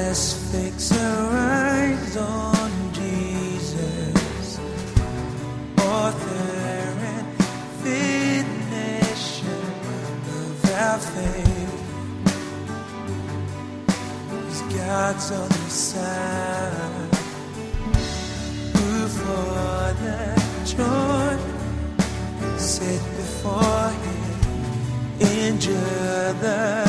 Let's fix our eyes on Jesus, author and finisher of our faith. He's God's only Son, who for the joy set before him endured the